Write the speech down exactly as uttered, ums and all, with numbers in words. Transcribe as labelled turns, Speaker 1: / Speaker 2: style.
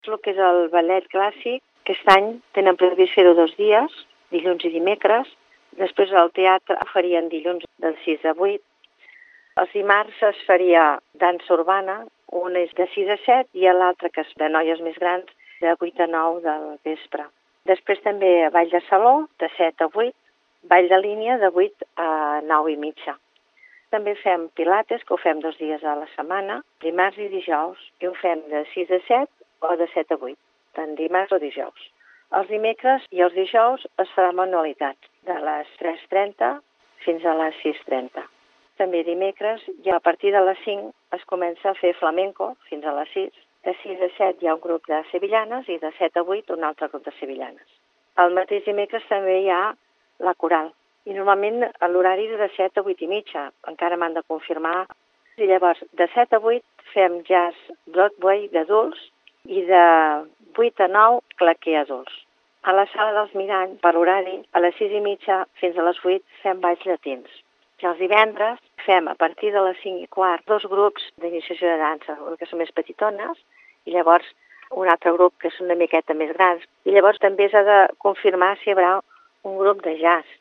Speaker 1: El que és el ballet clàssic, aquest any tenen previst fer-ho dos dies, dilluns i dimecres. Després al teatre farien dilluns de sis a vuit. Els dimarts es faria dansa urbana, un és de sis a set i l'altre, que és de noies més grans, de vuit a nou del vespre. Després també ball de saló, de set a vuit, ball de línia de vuit a nou i mitja. També fem pilates, que ho fem dos dies a la setmana, dimarts i dijous, i ho fem de sis a set o de set a vuit, tant dimarts o dijous. Els dimecres i els dijous es farà manualitats, de les tres trenta fins a les sis trenta. També dimecres i a partir de les cinc es comença a fer flamenco fins a les sis. De sis a set hi ha un grup de sevillanes i de set a vuit un altre grup de sevillanes. El mateix dimecres també hi ha la coral. I normalment l'horari és de set a vuit i mitja, encara m'han de confirmar. I llavors, de set a vuit fem jazz Broadway d'adults i de vuit a nou claqué adults. A la sala dels Miralls, per horari, a les sis i mitja fins a les vuit fem balls llatins. I els divendres fem, a partir de les cinc i quart, dos grups d'iniciació de dansa, un que són més petitones, i llavors un altre grup que és una miqueta més grans. I llavors també s'ha de confirmar si hi haurà un grup de jazz.